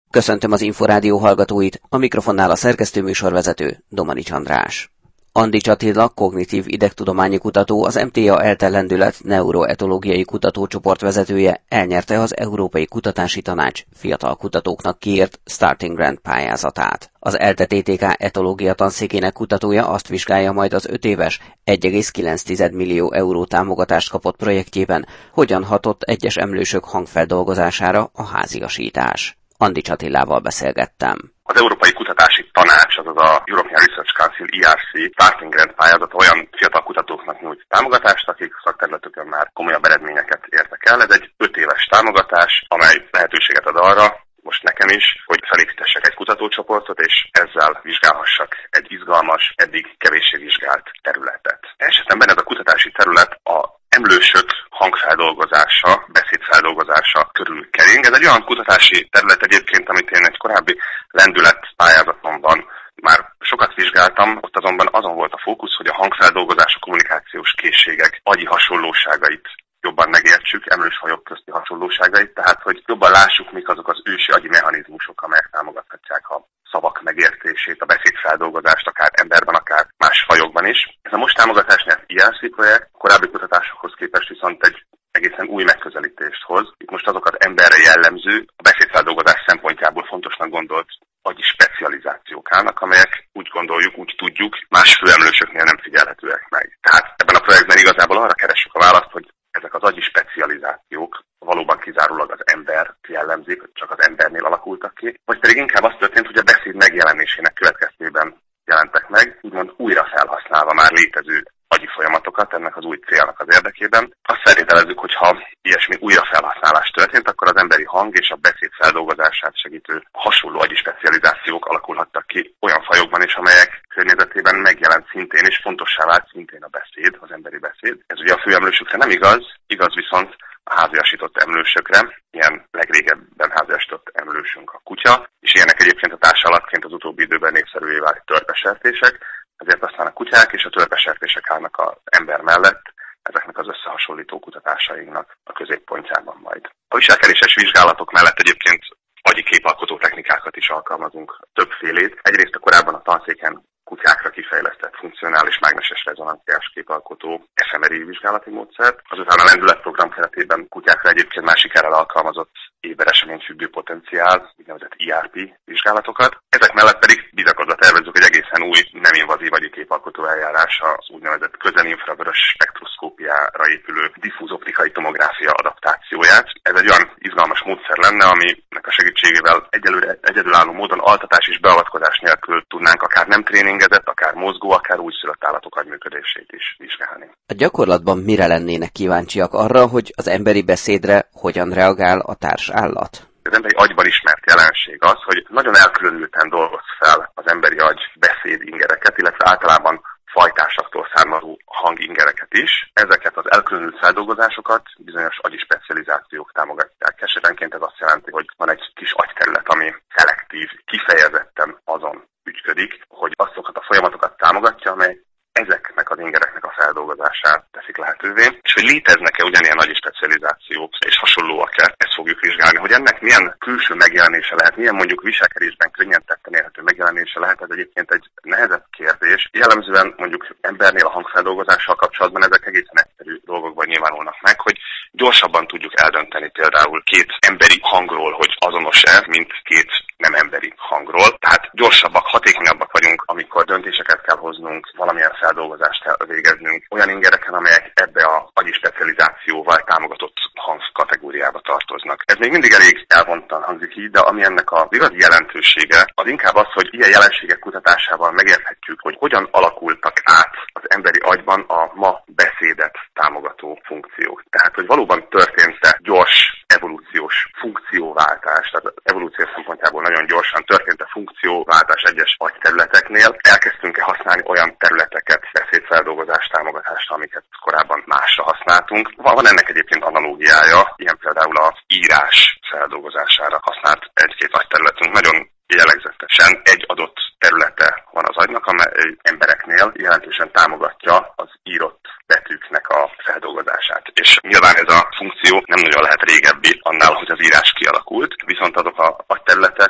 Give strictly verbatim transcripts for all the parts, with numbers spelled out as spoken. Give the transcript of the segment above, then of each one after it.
Köszöntöm az Inforádió hallgatóit, a mikrofonnál a szerkesztőműsorvezető Domanics András. Andics Attila, kognitív idegtudományi kutató, az em té á ELTE lendület neuroetológiai kutatócsoport vezetője elnyerte az Európai Kutatási Tanács fiatal kutatóknak kiírt Starting Grant pályázatát. Az ELTE té té ká etológia tanszékének kutatója azt vizsgálja majd az öt éves, egy egész kilenc millió euró támogatást kapott projektjében, hogyan hatott egyes emlősök hangfeldolgozására a háziasítás. Andics Attilával beszélgettem. Az Európai Kutatási Tanács, azaz a European Research Council E R C Starting Grant pályázata olyan fiatal kutatóknak nyújt támogatást, akik szakterületükön már komolyabb eredményeket értek el. Ez egy öt éves támogatás, amely lehetőséget ad arra, most nekem is, hogy felépítessek egy kutatócsoportot, és ezzel vizsgálhassak egy izgalmas, eddig kevéssé vizsgált területet. Esetemben ez a kutatási terület a emlősök hangfeldolgozása, beszédfeldolgozása körül kering. Ez egy olyan kutatási terület egyébként, amit én egy korábbi lendület pályázatomban már sokat vizsgáltam, ott azonban azon volt a fókusz, hogy a hangfeldolgozás, a kommunikációs készségek agyi hasonlóságait jobban megértsük, emlősfajok közti hasonlóságait, tehát hogy jobban lássuk, mik azok az ősi agyi mechanizmusok, amelyek támogathatják a szavak megértését, a beszédfeldolgozást, akár emberben, akár más fajokban is. Ez a most támogatásnál E R C projekt, a korábbi kutatásokhoz képest viszont egy egészen új megközelítést hoz. Itt most azok az emberre jellemző, a beszédfeldolgozás szempontjából fontosnak gondolt agyi specializációk állnak, amelyek úgy gondoljuk, úgy tudjuk, más főemlősöknél nem figyelhetőek meg. Tehát ebben a projektben igazából arra keressük a választ, hogy ezek az agyi specializációk valóban kizárólag az ember jellemzik, csak az embernél alakultak ki, vagy pedig inkább az történt, hogy a beszéd megjelenésének következtében jelentek meg, úgymond újra felhasználva már létező agyi folyamatokat ennek az új célnak az érdekében. Azt feltételezzük, hogy ha ilyesmi újrafelhasználás történt, akkor az emberi hang és a beszéd feldolgozását segítő hasonló agyi specializációk alakulhattak ki olyan fajokban is, amelyek környezetében megjelent szintén és fontossá vált szintén a beszéd, az emberi beszéd. Ez ugye a főemlősökre nem igaz, igaz viszont a háziasított emlősökre, ilyen legrégebben háziasított emlősünk a kutya, és ilyenek egyébként a társallatként az utóbbi időben népszerűvé vált törpesertések, ezért aztán a kutyák és a törpesertések állnak az ember mellett, ezeknek az összehasonlító kutatásainknak a középpontjában majd. A viselkedéses vizsgálatok mellett egyébként agyi képalkotó technikákat is alkalmazunk, többfélét. Egyrészt a korábban a tanszéken kutyákra kifejlesztett funkcionális mágneses rezonanciás képalkotó ef em er i vizsgálati módszert. Azután a lendületprogram keretében kutyákra egyébként más sikerrel alkalmazott ébereseményfüggő potenciál, úgynevezett E R P vizsgálatokat. Ezek mellett pedig bizakodva tervezzük egy egészen új, nem invazív agyi képalkotó eljárás, az úgynevezett közelinfravörös spektroszkópiára épülő diffúz optikai tomográfia adaptációját. Ez egy olyan izgalmas módszer lenne, aminek a segítségével egyelőre egyedülálló módon altatás és beavatkozás nélkül tudnánk akár nem tréningezett, akár mozgó, akár újszülött állatok agyműködését is vizsgálni. A gyakorlatban mire lennének kíváncsiak arra, hogy az emberi beszédre hogyan reagál a társállat? Az emberi agyban ismert jelenség az, hogy nagyon elkülönülten dolgoz fel az emberi agy beszéd ingereket, illetve általában fajtásaktól származó hangingereket is. Ezeket az elkülönült feldolgozásokat bizonyos agyi specializációk támogatják. Esetenként ez azt jelenti, hogy van egy kis agyterület, ami szelektív, kifejezetten azon ügyködik, hogy azokat a folyamatokat támogatja, amely ezeknek az ingereknek a feldolgozását teszik lehetővé, és hogy léteznek-e ugyanilyen nagy specializációk, és hasonlóak-e, ezt fogjuk vizsgálni, hogy ennek milyen külső megjelenése lehet, milyen mondjuk viselkedésben könnyen tetten érhető megjelenése lehet, ez egyébként egy nehezebb kérdés. Jellemzően mondjuk embernél a hangfeldolgozással kapcsolatban ezek egészen egyszerű dolgokban nyilvánulnak meg, hogy gyorsabban tudjuk eldönteni például két emberi hangról, hogy azonos-e, mint két nem emberi hangról. Tehát gyorsabbak, hatékonyabbak vagyunk, amikor döntéseket kell hoznunk, valamilyen feldolgozást kell végeznünk olyan ingereken, amelyek ebbe a agyi specializációval támogatott hang kategóriába tartoznak. Ez még mindig elég elvontan hangzik így, de ami ennek az igazi jelentősége, az inkább az, hogy ilyen jelenségek kutatásával megérthetjük, hogy hogyan alakultak át az emberi agyban a ma beszédet támogató funkciók. Tehát, hogy valóban történt-e gyors evolúciós funkcióváltás, tehát az evolúció szempontjából nagyon gyorsan történt a funkcióváltás egyes agyterületeknél. Elkezdtünk-e használni olyan területeket, beszédfeldolgozás támogatásra, amiket korábban másra használtunk. Van ennek egyébként analógiája, ilyen például az írás feldolgozására használt egy-két agyterületünk. Nagyon jellegzetesen egy adott területe van az agynak, amely embereknél jelentősen támogatja az írott betűknek a feldolgozását. És nyilván ez a funkció nem nagyon lehet régebbi annál, hogy az írás kialakult, viszont azok a agyterületek, azok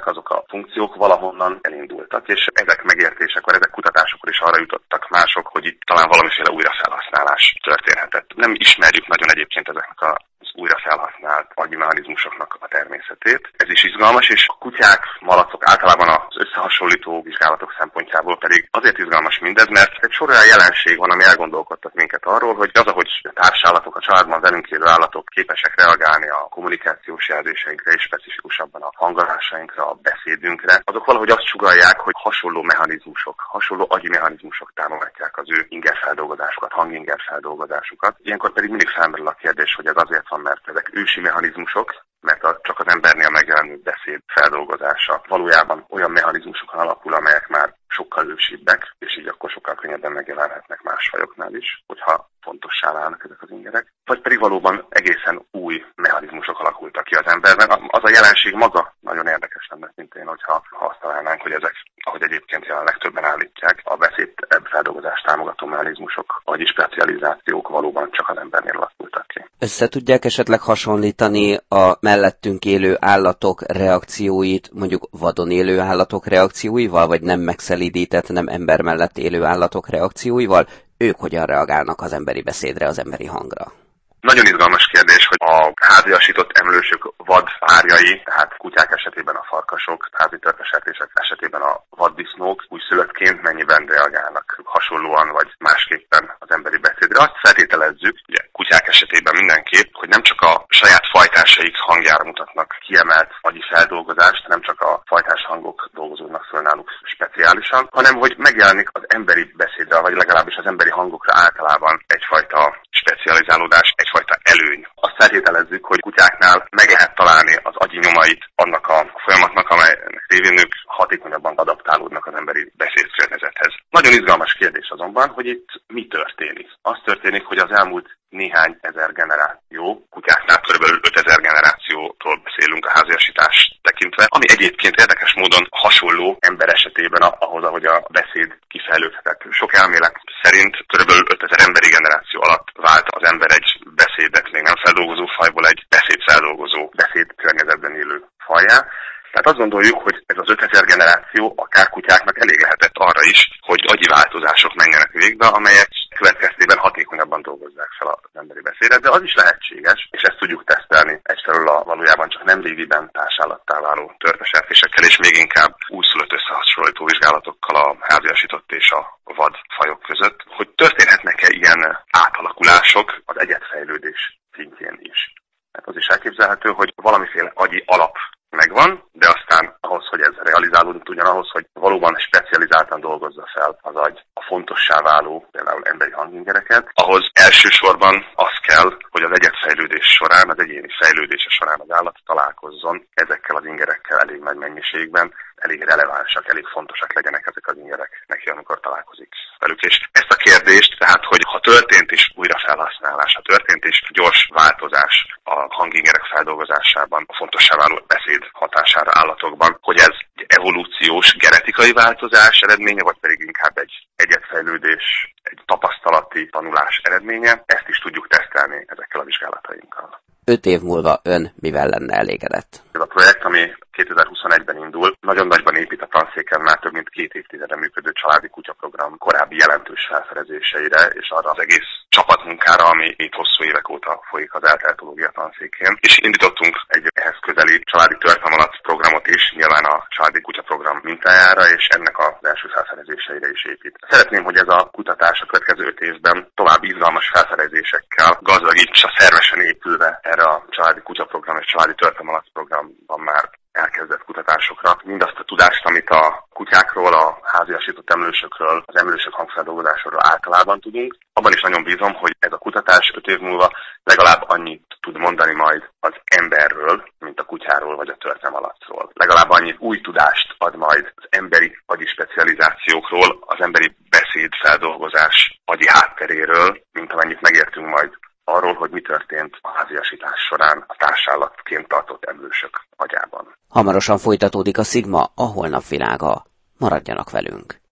funkciók valahonnan elindultak, és ezek megértésekor, ezek kutatásokor is arra jutottak mások, hogy itt talán valamiféle újrafelhasználás történhetett. Nem ismerjük nagyon egyébként ezeknek a az újra felhasznált agyi mechanizmusoknak a természetét. Ez is izgalmas, és a kutyák, malacok általában az összehasonlító vizsgálatok szempontjából pedig azért izgalmas mindez, mert egy sor olyan jelenség van, ami elgondolkodtat minket arról, hogy az, ahogy a társállatok, a családban velünk élő állatok képesek reagálni a kommunikációs jelzéseinkre, és specifikusabban a hangolásainkra, a beszédünkre, azok valahogy azt sugallják, hogy hasonló mechanizmusok, hasonló agyi mechanizmusok támogatják az ő ingerfeldolgozásukat, hangingerfeldolgozásukat. Ilyenkor pedig mindig felmerül a kérdés, hogy ez azért van, mert ezek ősi mechanizmusok, mert a, csak az embernél megjelenő beszéd feldolgozása valójában olyan mechanizmusokon alapul, amelyek már sokkal ősibbek, és így akkor sokkal könnyebben megjelenhetnek más fajoknál is, hogyha fontossá válnak ezek az ingerek. Vagy pedig valóban egészen új mechanizmusok alakultak ki az emberben. Az a jelenség maga nagyon érdekes lenne szintén, hogyha ha azt találnánk, hogy ezek, ahogy egyébként jelenleg többen állítják, a beszéd feldolgozást támogató mechanizmusok, agyi specializációk valóban csak az embernél alakultak ki. Össze tudják esetleg hasonlítani a mellettünk élő állatok reakcióit, mondjuk vadon élő állatok reakcióival, vagy nem megszelídített, nem ember mellett élő állatok reakcióival? Ők hogyan reagálnak az emberi beszédre, az emberi hangra? Nagyon izgalmas kérdés, hogy a háziasított emlősök vad párjai, tehát kutyák esetében a farkasok, házi törpesertések esetében a vaddisznók újszülöttként mennyiben reagálnak hasonlóan vagy másképpen az emberi beszédre. Azt feltételezzük, ugye kutyák esetében mindenképp, hogy nem csak a saját fajtásaik hangjára mutatnak kiemelt agyi feldolgozást, nem csak a fajtás hangok dolgozódnak föl náluk speciálisan, hanem hogy megjelenik az emberi beszédre, vagy legalábbis az emberi hangokra általában egyfajta specializálódás, egyfajta előny. Azt feltételezzük, hogy kutyáknál meg lehet találni az agyi nyomait annak a folyamatnak, amelynek révén ők hatékonyabban adaptálódnak az emberi beszédkörnyezethez. Nagyon izgalmas kérdés azonban, hogy itt mi történik. Az történik, hogy az elmúlt néhány ezer generáció, kutyáknál kb. ötezer generációtól beszélünk a háziasítást tekintve, ami egyébként érdekes módon hasonló ember esetében ahhoz, ahogy a beszéd kifejlődhetett. Sok elmélet szerint kb. ötezer emberi generáció alatt vált az ember egy beszédet még nem feldolgozó fajból egy beszédfeldolgozó, beszédkörnyezetben élő fajjá. Tehát azt gondoljuk, hogy ez az ötezer generáció akár kutyáknak elég lehetett arra is, hogy agyi változások menjenek végbe, amelyek következtében hatékonyabban dolgozzák fel az emberi beszédet, de az is lehetséges, és ezt tudjuk tesztelni egyfelől a valójában csak nem régiben társállattá váló törpesertésekkel, és még inkább újszülött összehasonlító vizsgálatokkal a háziasított és a vad fajok között, hogy történhetnek-e ilyen átalakulások az egyedfejlődés szintjén is. Hát az is elképzelhető, hogy valamiféle agyi alap megvan, de aztán ahhoz, hogy ez realizálódni tudjon, ahhoz, hogy valóban specializáltan dolgozza fel az agy a fontossá váló, például emberi hangingereket, ahhoz elsősorban az kell, hogy az egyedfejlődés során, az egyéni fejlődése során az állat találkozzon ezekkel az ingerekkel elég nagy mennyiségben, elég relevánsak, elég fontosak legyenek ezek az ingerek neki, amikor találkozik velük. És ezt a kérdést, tehát, hogy ha történt is újrafelhasználás, ha történt is gyors változás a hangingerek feldolgozásában, a fontossá váló beszéd hatására állatokban, hogy ez egy evolúciós, genetikai változás eredménye, vagy pedig inkább egy egyedfejlődés, egy tapasztalati tanulás eredménye, ezt is tudjuk tesztelni ezekkel a vizsgálatainkkal. Öt év múlva ön mivel lenne elégedett? Ez a projekt, ami kétezer-huszonegyben indul, nagyon nagyban épít a tanszéken már több mint két évtizede működő családi kutyaprogram korábbi jelentős felfedezéseire, és arra az egész csapatmunkára, ami itt hosszú évek óta folyik az eltertológia tanszékén. És indítottunk egy ehhez közeli családi történelmi programot is, nyilván a családi kutyaprogram mintájára, és ennek az első felfedezéseire is épít. Szeretném, hogy ez a kutatás a következő öt évben további izgalmas felfedezésekkel gazdagítsa, szervesen épülve erre a családi kutyaprogram és családi történelmi programban már elkezdett kutatásokra. Mindazt a tudást, amit a kutyákról, a háziasított emlősökről, az emlősök hangfeldolgozásról általában tudunk. Abban is nagyon bízom, hogy ez a kutatás öt év múlva legalább annyit tud mondani majd az emberről, mint a kutyáról vagy a történelemről. Legalább annyi új tudást ad majd az emberi agyi specializációkról, az emberi beszédfeldolgozás agyi hátteréről, mint amennyit megértünk majd arról, hogy mi történt a háziasítás során a társállatként tartott emlősök agyában. Hamarosan folytatódik a Szigma, a holnap világa. Maradjanak velünk!